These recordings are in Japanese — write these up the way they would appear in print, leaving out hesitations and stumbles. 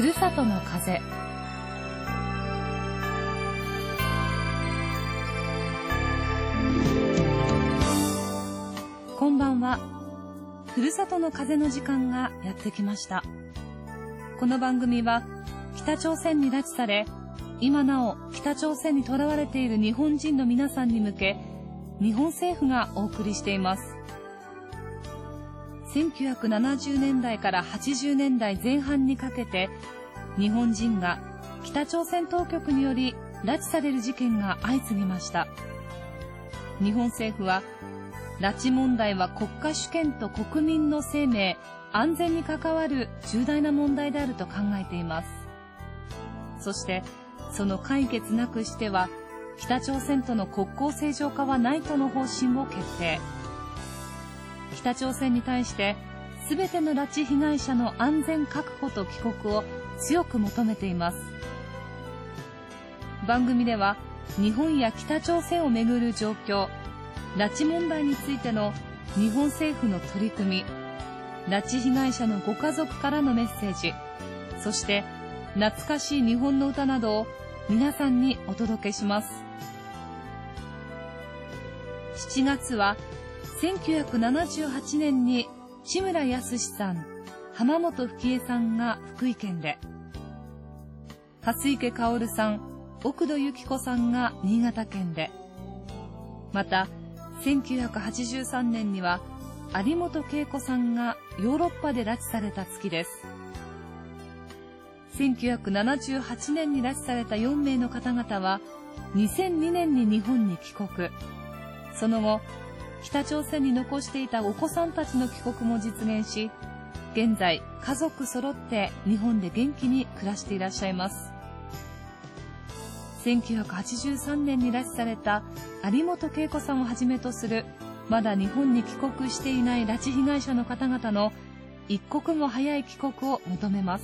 ふるさとの風。こんばんは。ふるさとの風の時間がやってきました。この番組は北朝鮮に拉致され、今なお北朝鮮に囚われている日本人の皆さんに向け、日本政府がお送りしています。1970年代から80年代前半にかけて、日本人が北朝鮮当局により拉致される事件が相次ぎました。日本政府は、拉致問題は国家主権と国民の生命、安全に関わる重大な問題であると考えています。そして、その解決なくしては、北朝鮮との国交正常化はないとの方針を決定。北朝鮮に対して、すべての拉致被害者の安全確保と帰国を強く求めています。番組では、日本や北朝鮮をめぐる状況、拉致問題についての日本政府の取り組み、拉致被害者のご家族からのメッセージ、そして懐かしい日本の歌などを皆さんにお届けします。7月は1978年に志村康さん、浜本吹江さんが福井県で、蓮池薫さん、奥戸由紀子さんが新潟県で、また1983年には有本恵子さんがヨーロッパで拉致された月です。1978年に拉致された4名の方々は2002年に日本に帰国。その後、北朝鮮に残していたお子さんたちの帰国も実現し、現在家族揃って日本で元気に暮らしていらっしゃいます。1983年に拉致された有本恵子さんをはじめとするまだ日本に帰国していない拉致被害者の方々の一刻も早い帰国を求めます。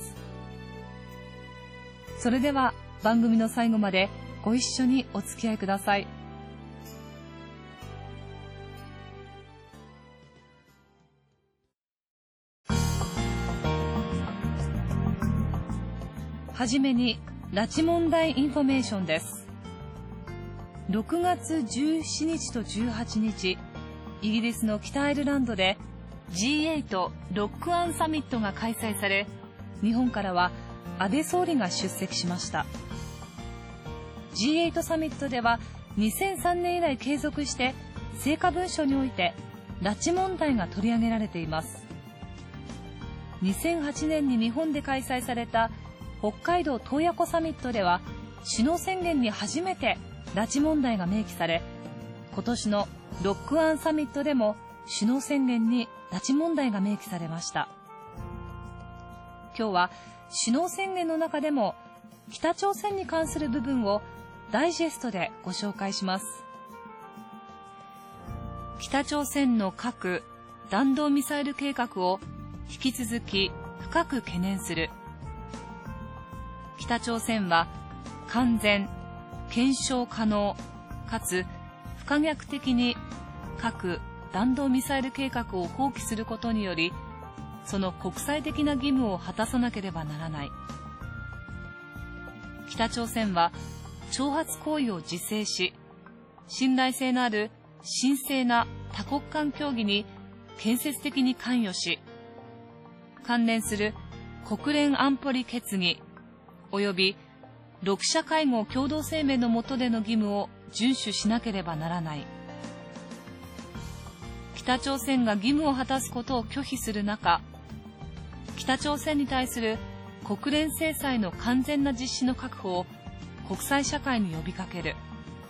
それでは番組の最後までご一緒にお付き合いください。はじめに拉致問題インフォメーションです。6月17日と18日、イギリスの北アイルランドで G8 ロックアンサミットが開催され、日本からは安倍総理が出席しました。G8 サミットでは2003年以来継続して成果文書において拉致問題が取り上げられています。2008年に日本で開催された北海道洞爺湖サミットでは首脳宣言に初めて拉致問題が明記され、今年のロックアンサミットでも首脳宣言に拉致問題が明記されました。今日は首脳宣言の中でも北朝鮮に関する部分をダイジェストでご紹介します。北朝鮮の核・弾道ミサイル計画を引き続き深く懸念する。北朝鮮は完全、検証可能、かつ不可逆的に核・弾道ミサイル計画を放棄することにより、その国際的な義務を果たさなければならない。北朝鮮は挑発行為を自制し、信頼性のある神聖な多国間協議に建設的に関与し、関連する国連安保理決議及び6者会合共同声明の下での義務を遵守しなければならない。北朝鮮が義務を果たすことを拒否する中、北朝鮮に対する国連制裁の完全な実施の確保を国際社会に呼びかける。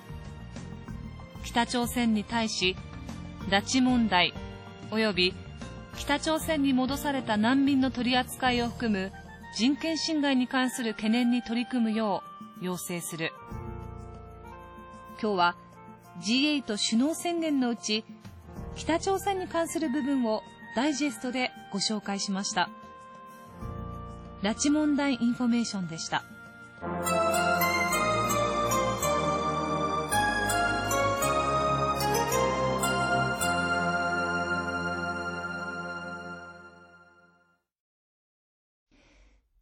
北朝鮮に対し、拉致問題及び北朝鮮に戻された難民の取り扱いを含む人権侵害に関する懸念に取り組むよう要請する。今日は G8 首脳宣言のうち北朝鮮に関する部分をダイジェストでご紹介しました。拉致問題インフォメーションでした。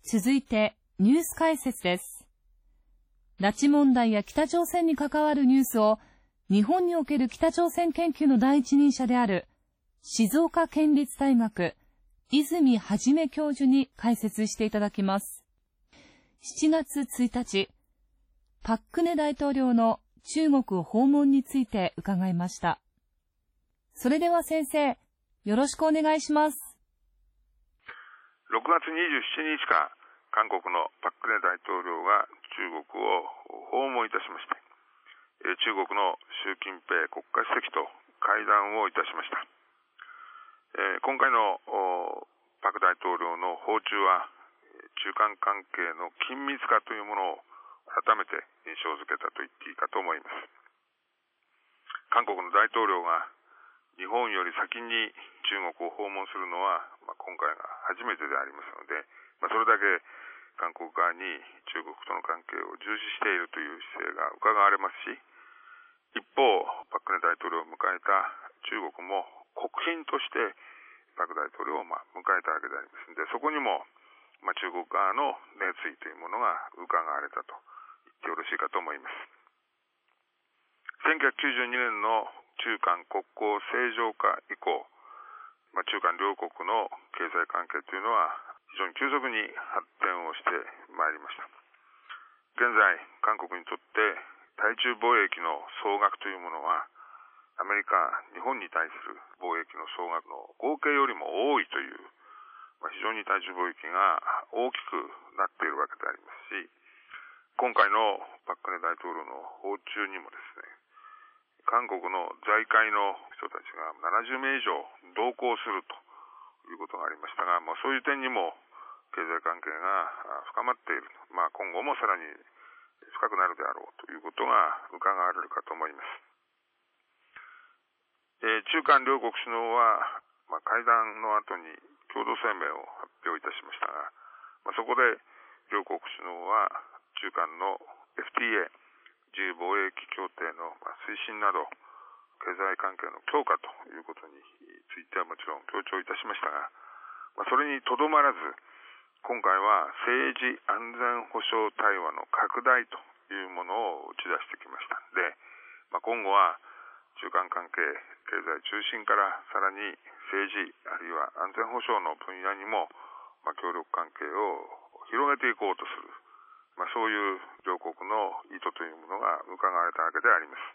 続いてニュース解説です。拉致問題や北朝鮮に関わるニュースを日本における北朝鮮研究の第一人者である静岡県立大学泉元教授に解説していただきます。7月1日、パククネ大統領の中国訪問について伺いました。それでは先生、よろしくお願いします。 6月27日から韓国のパククネ大統領が中国を訪問いたしまして、中国の習近平国家主席と会談をいたしました。今回のパク大統領の訪中は、中韓関係の緊密化というものを改めて印象づけたと言っていいかと思います。韓国の大統領が日本より先に中国を訪問するのは、今回が初めてでありますので、それだけ韓国側に中国との関係を重視しているという姿勢が伺われますし、一方、パククネ大統領を迎えた中国も国賓としてパク大統領を迎えたわけでありますので、そこにも中国側の熱意というものが伺われたと言ってよろしいかと思います。1992年の中韓国交正常化以降、中韓両国の経済関係というのは非常に急速に発展をしてまいりました。現在、韓国にとって対中貿易の総額というものは、アメリカ、日本に対する貿易の総額の合計よりも多いという、非常に対中貿易が大きくなっているわけでありますし、今回のパククネ大統領の訪中にもですね、韓国の財界の人たちが70名以上同行するということがありましたが、そういう点にも経済関係が深まっている。今後もさらに深くなるであろうということが伺われるかと思います。中韓両国首脳は、会談の後に共同声明を発表いたしましたが、そこで両国首脳は中韓の FTA、自由貿易協定の推進など、経済関係の強化ということについてはもちろん強調いたしましたが、それにとどまらず、今回は政治安全保障対話の拡大というものを打ち出してきましたので、今後は中韓関係、経済中心からさらに政治あるいは安全保障の分野にも、協力関係を広げていこうとする、そういう両国の意図というものが伺われたわけであります。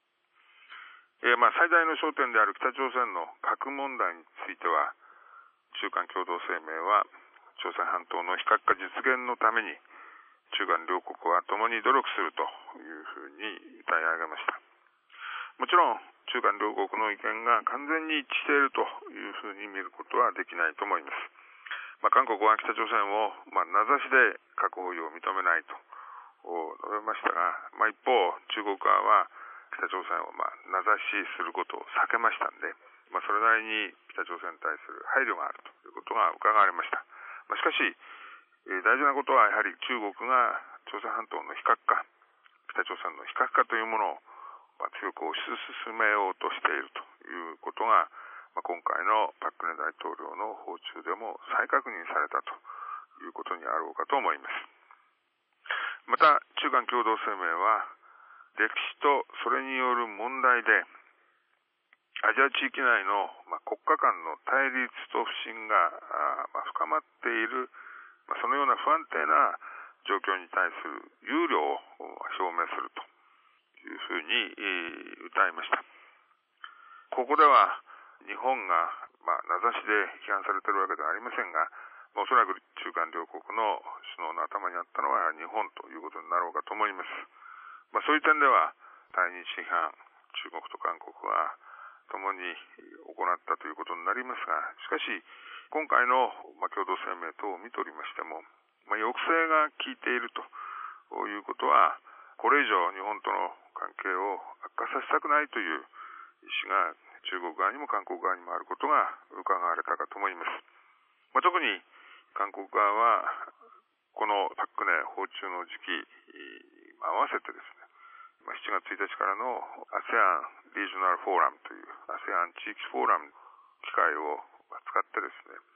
最大の焦点である北朝鮮の核問題については、中韓共同声明は朝鮮半島の非核化実現のために中韓両国は共に努力するというふうに歌い上げました。もちろん中韓両国の意見が完全に一致しているというふうに見ることはできないと思います。韓国は北朝鮮を名指しで核保有を認めないと述べましたが、一方中国側は北朝鮮を名指しすることを避けましたので、それなりに北朝鮮に対する配慮があるということが伺われました。しかし大事なことはやはり中国が朝鮮半島の非核化、北朝鮮の非核化というものを強く推し進めようとしているということが、今回のパククネ大統領の訪中でも再確認されたということにあろうかと思います。また、中韓共同声明は、歴史とそれによる問題で、アジア地域内の国家間の対立と不信が深まっている、そのような不安定な状況に対する憂慮を表明するというふうに謳いました。ここでは日本が名指しで批判されているわけではありませんが、おそらく中韓両国の首脳の頭にあったのは日本ということになろうかと思います。そういう点では対日批判、中国と韓国は共に行ったということになりますが、しかし今回の共同声明等を見ておりましても、抑制が効いているということは、これ以上日本との関係を悪化させたくないという意思が中国側にも韓国側にもあることが伺われたかと思います。特に韓国側はこのパククネ訪中の時期に合わせてですね、7月1日からの ASEAN リージョナルフォーラムという ASEAN 地域フォーラムの機会を使ってですね、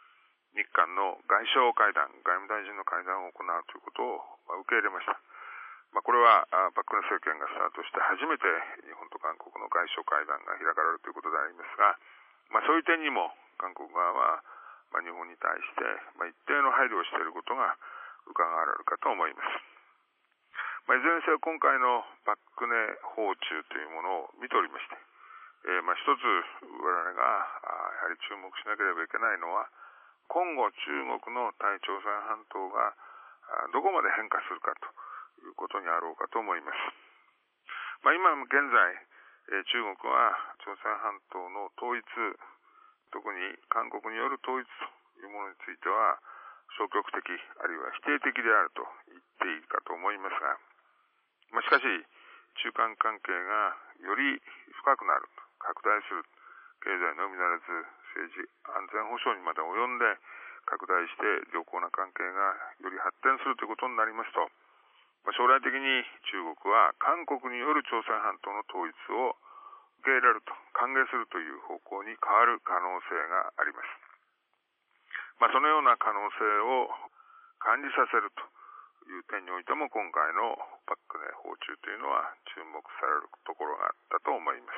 日韓の外相会談、外務大臣の会談を行うということを受け入れました。これはパク・クネ政権がスタートして初めて日本と韓国の外相会談が開かれるということでありますが、そういう点にも韓国側は日本に対して一定の配慮をしていることが伺われるかと思います。いずれにせよ今回のパク・クネ訪中というものを見ておりまして、一つ我々がやはり注目しなければいけないのは、今後中国の対朝鮮半島がどこまで変化するかということにあろうかと思います。今現在、中国は朝鮮半島の統一、特に韓国による統一というものについては消極的あるいは否定的であると言っていいかと思いますが、しかし中韓関係がより深くなる、拡大する、経済のみならず政治安全保障にまで及んで拡大して良好な関係がより発展するということになりますと、将来的に中国は韓国による朝鮮半島の統一を受け入れると、歓迎するという方向に変わる可能性があります。そのような可能性を感じさせるという点においても、今回のパク・クネ訪中というのは注目されるところがあったと思います。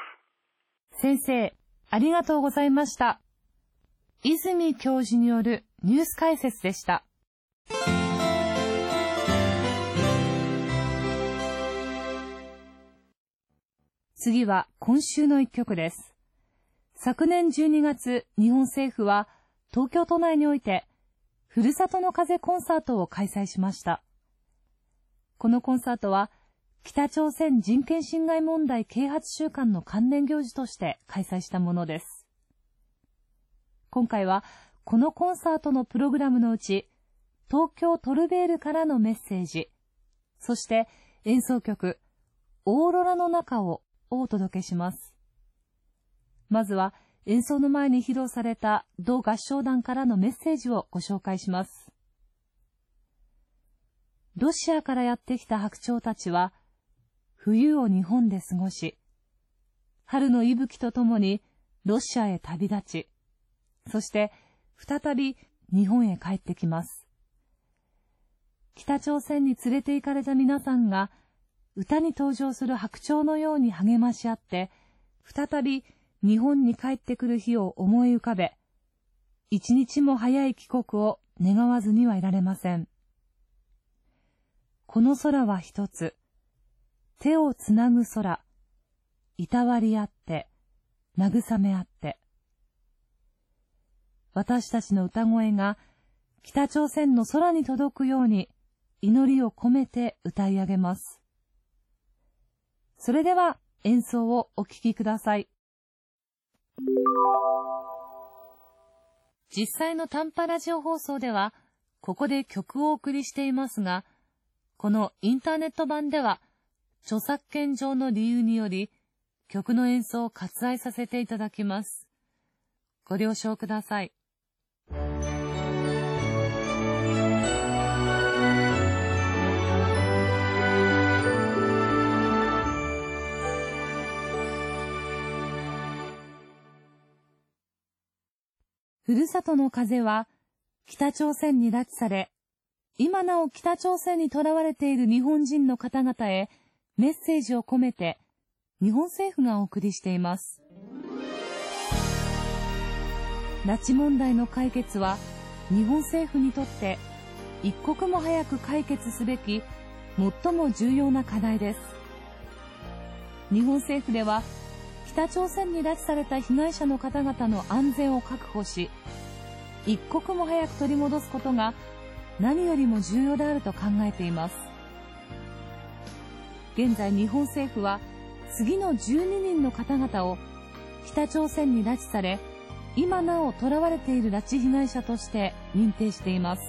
先生、ありがとうございました。泉教授によるニュース解説でした。次は今週の一曲です。昨年12月、日本政府は東京都内においてふるさとの風コンサートを開催しました。このコンサートは北朝鮮人権侵害問題啓発週間の関連行事として開催したものです。今回はこのコンサートのプログラムのうち、東京トルベールからのメッセージ、そして演奏曲オーロラの中をお届けします。まずは演奏の前に披露された同合唱団からのメッセージをご紹介します。ロシアからやってきた白鳥たちは冬を日本で過ごし、春の息吹とともにロシアへ旅立ち、そして再び日本へ帰ってきます。北朝鮮に連れて行かれた皆さんが歌に登場する白鳥のように励まし合って、再び日本に帰ってくる日を思い浮かべ、一日も早い帰国を願わずにはいられません。この空は一つ、手をつなぐ空、いたわり合って、慰め合って。私たちの歌声が北朝鮮の空に届くように祈りを込めて歌い上げます。それでは演奏をお聴きください。実際の短波ラジオ放送ではここで曲をお送りしていますが、このインターネット版では著作権上の理由により曲の演奏を割愛させていただきます。ご了承ください。ふるさとの風は北朝鮮に拉致され、今なお北朝鮮に囚われている日本人の方々へメッセージを込めて日本政府がお送りしています。拉致問題の解決は日本政府にとって一刻も早く解決すべき最も重要な課題です。日本政府では北朝鮮に拉致された被害者の方々の安全を確保し、一刻も早く取り戻すことが何よりも重要であると考えています。現在日本政府は次の12人の方々を北朝鮮に拉致され、今なお囚われている拉致被害者として認定しています。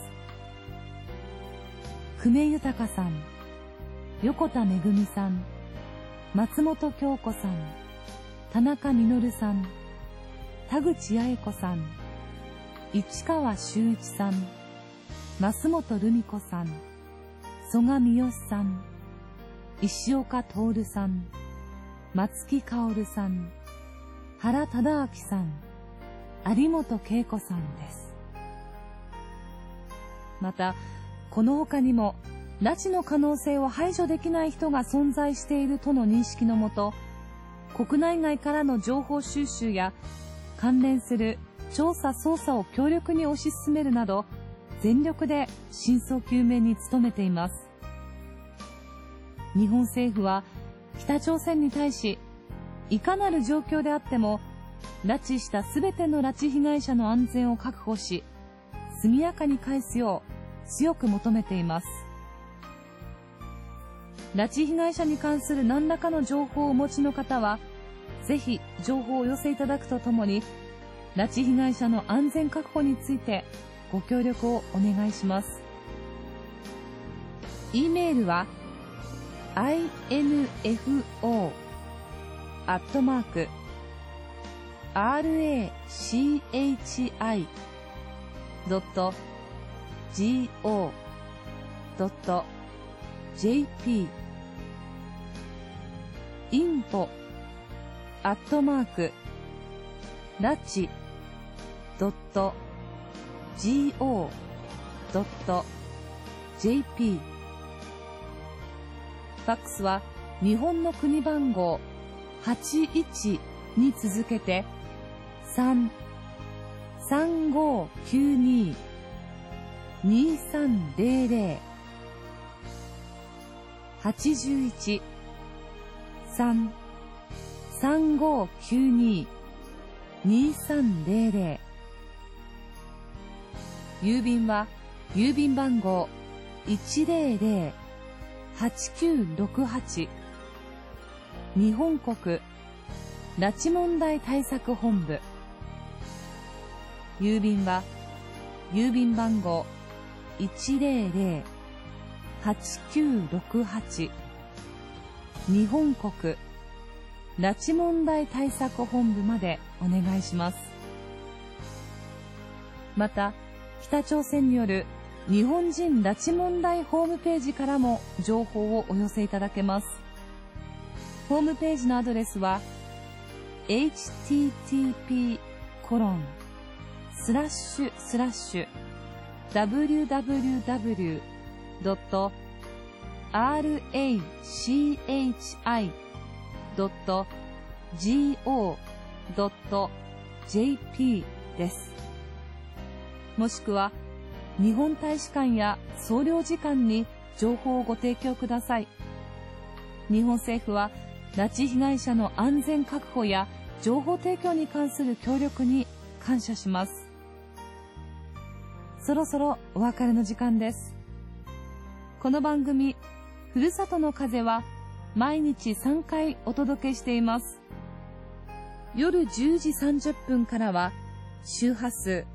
久米豊さん、横田めぐみさん、松本京子さん、田中実さん、田口八重子さん、市川修一さん、増本留美子さん、曽我三好さん、石岡徹さん、松木薫さん、原忠明さん、有本恵子さんです。 また、この他にも拉致の可能性を排除できない人が存在しているとの認識のもと、国内外からの情報収集や関連する調査捜査を強力に推し進めるなど、全力で真相究明に努めています。日本政府は北朝鮮に対し、いかなる状況であっても拉致したすべての拉致被害者の安全を確保し、速やかに返すよう強く求めています。拉致被害者に関する何らかの情報をお持ちの方は、ぜひ情報をお寄せいただくとともに、拉致被害者の安全確保についてご協力をお願いします。e メールは info@rachi.go.jp info@rachi.go.jp ファックスは日本の国番号81に続けて3-3592-2300 81-3-3592-2300 郵便は郵便番号100-8968日本国拉致問題対策本部。郵便は郵便番号100-8968日本国拉致問題対策本部までお願いします。また、北朝鮮による日本人拉致問題ホームページからも情報をお寄せいただけます。ホームページのアドレスは www.rachi.go.jp です。もしくは日本大使館や総領事館に情報をご提供ください。日本政府は拉致被害者の安全確保や情報提供に関する協力に感謝します。そろそろお別れの時間です。この番組、ふるさとの風は毎日3回お届けしています。夜10時30分からは周波数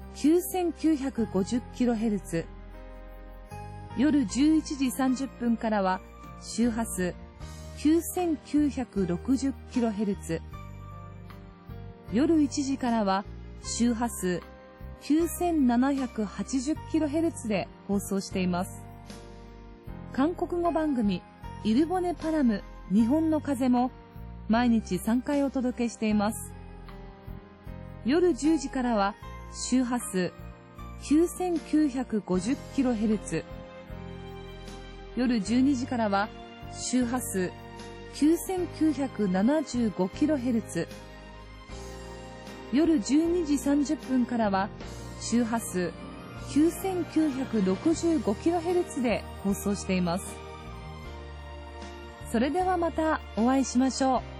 9950kHz、夜11時30分からは周波数 9960kHz、夜1時からは周波数 9780kHz で放送しています。韓国語番組イルボネパラム日本の風も毎日3回お届けしています。夜10時からは周波数 9950kHz、夜12時からは周波数 9975kHz、夜12時30分からは周波数 9965kHz で放送しています。それではまたお会いしましょう。